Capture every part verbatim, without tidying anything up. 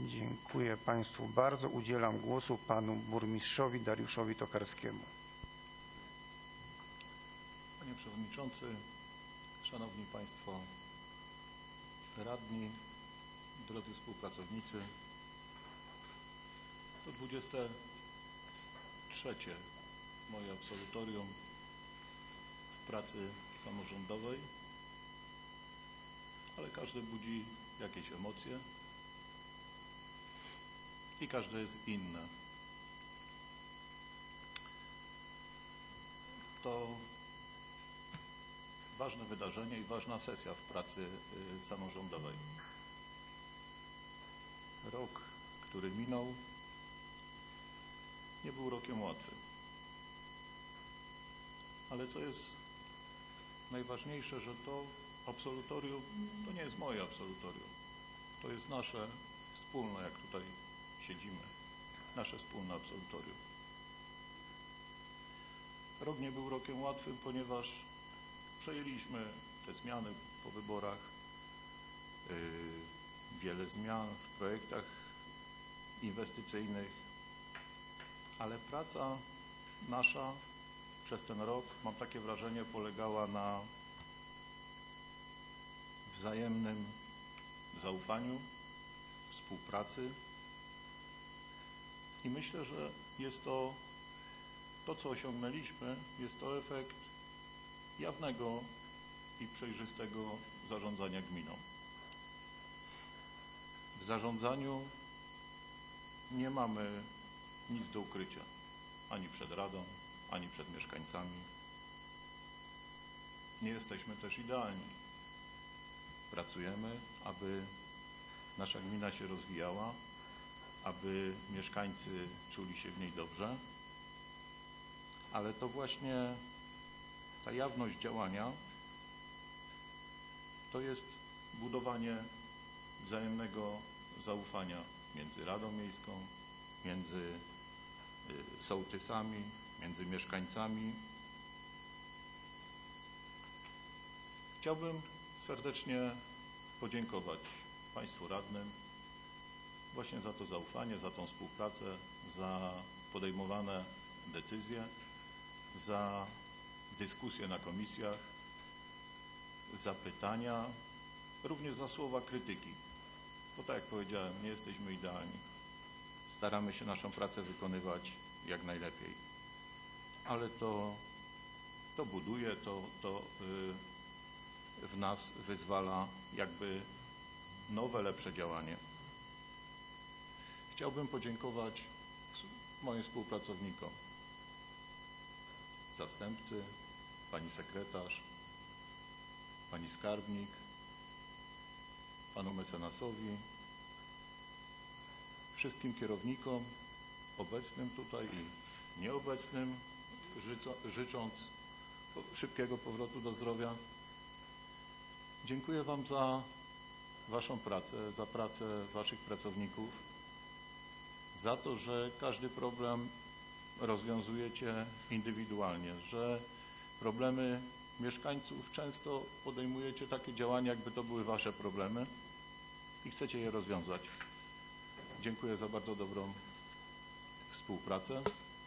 Dziękuję Państwu bardzo. Udzielam głosu Panu Burmistrzowi Dariuszowi Tokarskiemu. Panie Przewodniczący, Szanowni Państwo Radni, drodzy współpracownicy, to dwudzieste trzecie moje absolutorium w pracy samorządowej, ale każde budzi jakieś emocje i każde jest inne. To ważne wydarzenie i ważna sesja w pracy samorządowej. Rok, który minął, nie był rokiem łatwym. Ale co jest najważniejsze, że to absolutorium to nie jest moje absolutorium. To jest nasze wspólne, jak tutaj siedzimy, nasze wspólne absolutorium. Rok nie był rokiem łatwym, ponieważ przejęliśmy te zmiany po wyborach, yy, wiele zmian w projektach inwestycyjnych, ale praca nasza przez ten rok, mam takie wrażenie, polegała na wzajemnym zaufaniu, współpracy i myślę, że jest to, to co osiągnęliśmy, jest to efekt jawnego i przejrzystego zarządzania gminą. W zarządzaniu nie mamy nic do ukrycia, ani przed Radą, ani przed mieszkańcami. Nie jesteśmy też idealni. Pracujemy, aby nasza gmina się rozwijała, aby mieszkańcy czuli się w niej dobrze, ale to właśnie ta jawność działania to jest budowanie wzajemnego zaufania między Radą Miejską, między sołtysami, między mieszkańcami. Chciałbym serdecznie podziękować Państwu radnym właśnie za to zaufanie, za tą współpracę, za podejmowane decyzje, za dyskusje na komisjach, za pytania, również za słowa krytyki. Bo tak jak powiedziałem, nie jesteśmy idealni. Staramy się naszą pracę wykonywać jak najlepiej. Ale to, to buduje, to, to yy, w nas wyzwala jakby nowe, lepsze działanie. Chciałbym podziękować moim współpracownikom, zastępcy, pani sekretarz, pani skarbnik, panu mecenasowi, wszystkim kierownikom obecnym tutaj i nieobecnym, życząc szybkiego powrotu do zdrowia. Dziękuję Wam za Waszą pracę, za pracę Waszych pracowników, za to, że każdy problem rozwiązujecie indywidualnie, że problemy mieszkańców często podejmujecie takie działania, jakby to były Wasze problemy i chcecie je rozwiązać. Dziękuję za bardzo dobrą współpracę.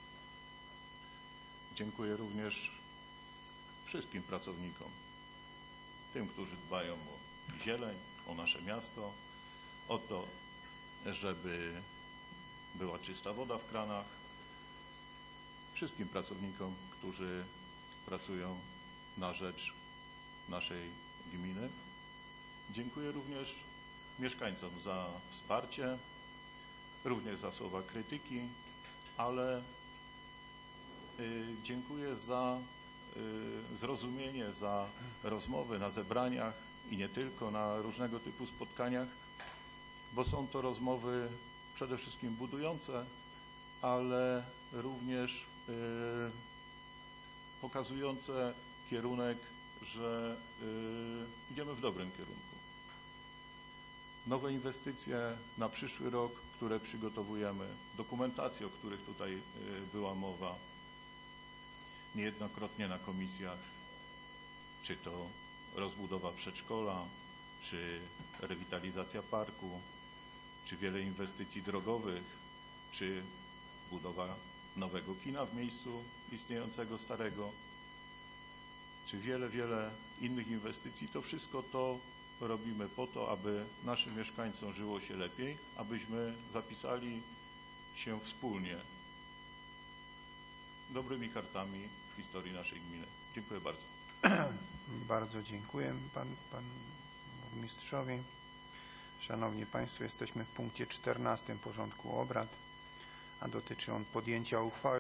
Dziękuję również wszystkim pracownikom, tym, którzy dbają o zieleń, o nasze miasto, o to, żeby była czysta woda w kranach, wszystkim pracownikom, którzy pracują na rzecz naszej gminy. Dziękuję również mieszkańcom za wsparcie, również za słowa krytyki, ale y, dziękuję za y, zrozumienie, za rozmowy na zebraniach i nie tylko, na różnego typu spotkaniach, bo są to rozmowy przede wszystkim budujące, ale również y, pokazujące kierunek, że y, idziemy w dobrym kierunku. Nowe inwestycje na przyszły rok, które przygotowujemy, dokumentacje, o których tutaj y, była mowa niejednokrotnie na komisjach, czy to rozbudowa przedszkola, czy rewitalizacja parku, czy wiele inwestycji drogowych, czy budowa nowego kina w miejscu istniejącego starego, czy wiele, wiele innych inwestycji, to wszystko to robimy po to, aby naszym mieszkańcom żyło się lepiej, abyśmy zapisali się wspólnie dobrymi kartami w historii naszej gminy. Dziękuję bardzo. Bardzo dziękuję pan, pan burmistrzowi. Szanowni Państwo, jesteśmy w punkcie czternastym porządku obrad, a dotyczy on podjęcia uchwały